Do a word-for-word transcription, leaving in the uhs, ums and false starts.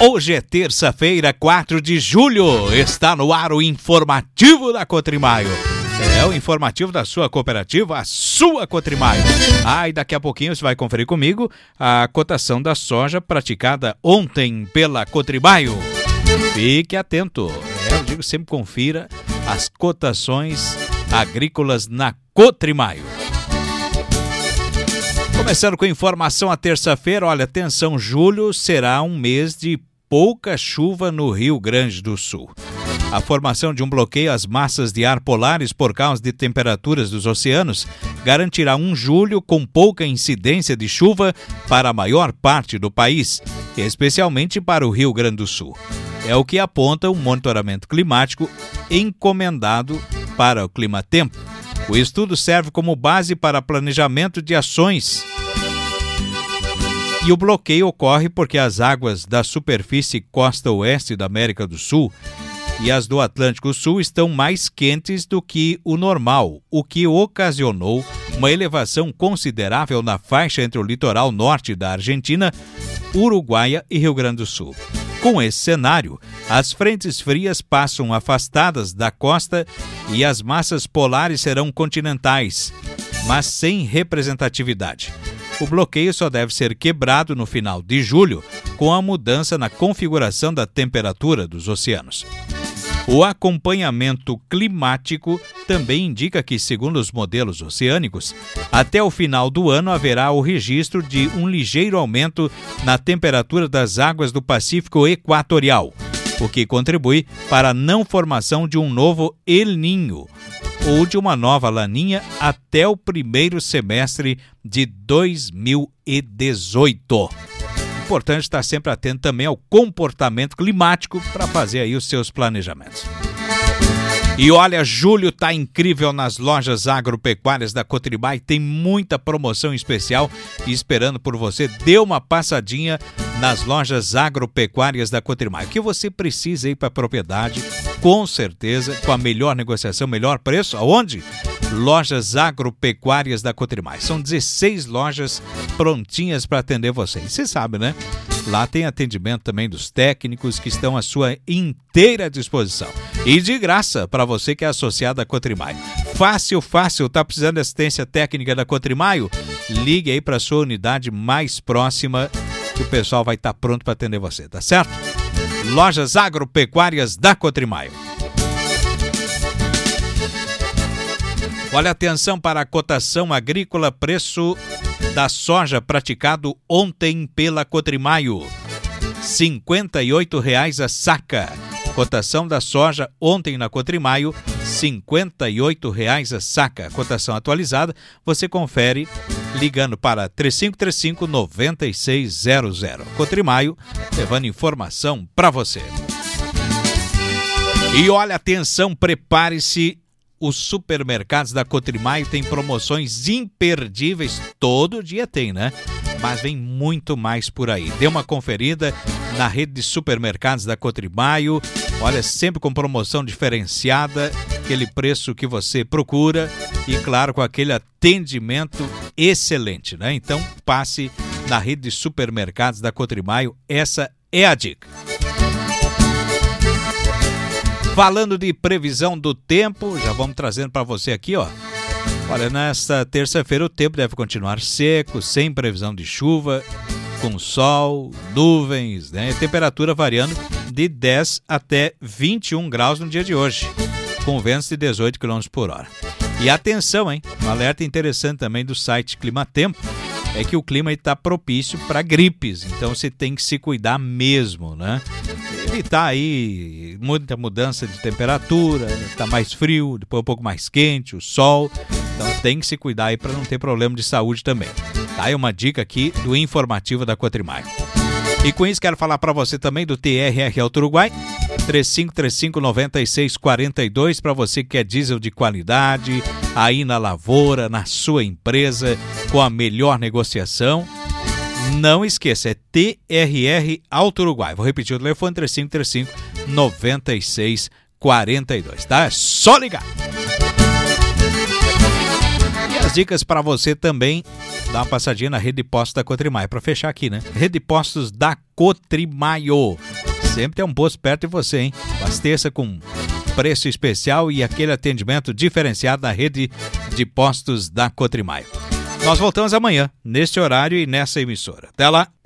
Hoje é terça-feira, quatro de julho. Está no ar o informativo da Cotrimaio. É o informativo da sua cooperativa, a sua Cotrimaio. Ah, e daqui a pouquinho você vai conferir comigo a cotação da soja praticada ontem pela Cotrimaio. Fique atento. É, eu digo, sempre confira as cotações agrícolas na Cotrimaio. Começando com informação a terça-feira, olha, atenção, julho será um mês de pouca chuva no Rio Grande do Sul. A formação de um bloqueio às massas de ar polares por causa de temperaturas dos oceanos garantirá um julho com pouca incidência de chuva para a maior parte do país, especialmente para o Rio Grande do Sul. É o que aponta um monitoramento climático encomendado para o Climatempo. O estudo serve como base para planejamento de ações. E o bloqueio ocorre porque as águas da superfície costa oeste da América do Sul e as do Atlântico Sul estão mais quentes do que o normal, o que ocasionou uma elevação considerável na faixa entre o litoral norte da Argentina, Uruguaia e Rio Grande do Sul. Com esse cenário, as frentes frias passam afastadas da costa e as massas polares serão continentais, mas sem representatividade. O bloqueio só deve ser quebrado no final de julho, com a mudança na configuração da temperatura dos oceanos. O acompanhamento climático também indica que, segundo os modelos oceânicos, até o final do ano haverá o registro de um ligeiro aumento na temperatura das águas do Pacífico Equatorial, o que contribui para a não formação de um novo El Niño ou de uma nova Laninha até o primeiro semestre de dois mil e dezoito. Importante estar sempre atento também ao comportamento climático para fazer aí os seus planejamentos. E olha, julho tá incrível nas lojas agropecuárias da Cotrimaio, tem muita promoção especial esperando por você. Dê uma passadinha nas lojas agropecuárias da Cotrimaio. O que você precisa ir para a propriedade, com certeza, com a melhor negociação, melhor preço, aonde? Lojas agropecuárias da Cotrimaio. São dezesseis lojas prontinhas para atender vocês. Você sabe, né? Lá tem atendimento também dos técnicos que estão à sua inteira disposição. E de graça para você que é associado à Cotrimaio. Fácil, fácil. Tá precisando de assistência técnica da Cotrimaio? Ligue aí para a sua unidade mais próxima que o pessoal vai estar pronto para atender você, tá certo? Lojas agropecuárias da Cotrimaio. Olha, atenção para a cotação agrícola, preço da soja praticado ontem pela Cotrimaio, cinquenta e oito reais a saca. Cotação da soja ontem na Cotrimaio, cinquenta e oito reais a saca. Cotação atualizada, você confere ligando para três cinco três cinco, nove seis zero zero. Cotrimaio, levando informação para você. E olha, atenção, prepare-se. Os supermercados da Cotrimaio têm promoções imperdíveis, todo dia tem, né? Mas vem muito mais por aí. Dê uma conferida na rede de supermercados da Cotrimaio. Olha, sempre com promoção diferenciada, aquele preço que você procura e, claro, com aquele atendimento excelente, né? Então, passe na rede de supermercados da Cotrimaio. Essa é a dica. Falando de previsão do tempo, já vamos trazendo para você aqui, ó. Olha, nesta terça-feira o tempo deve continuar seco, sem previsão de chuva, com sol, nuvens, né? Temperatura variando de dez até vinte e um graus no dia de hoje, com ventos de dezoito quilômetros por hora. E atenção, hein? Um alerta interessante também do site Climatempo é que o clima está propício para gripes, então você tem que se cuidar mesmo, né? Evitar aí muita mudança de temperatura, tá mais frio, depois um pouco mais quente, o sol, então tem que se cuidar aí para não ter problema de saúde também. Tá aí uma dica aqui do informativo da Cotrimaio. E com isso quero falar para você também do T R R Auto Uruguai, três cinco três cinco, nove seis quatro dois, para você que quer diesel de qualidade, aí na lavoura, na sua empresa, com a melhor negociação. Não esqueça, é T R R Auto Uruguai. Vou repetir o telefone, três cinco três cinco, nove seis quatro dois, tá? É só ligar. As dicas para você também, dá uma passadinha na Rede de Postos da Cotrimaio. Para fechar aqui, né? Rede de Postos da Cotrimaio. Sempre tem um posto perto de você, hein? Abasteça com preço especial e aquele atendimento diferenciado na Rede de Postos da Cotrimaio. Nós voltamos amanhã, neste horário e nessa emissora. Até lá!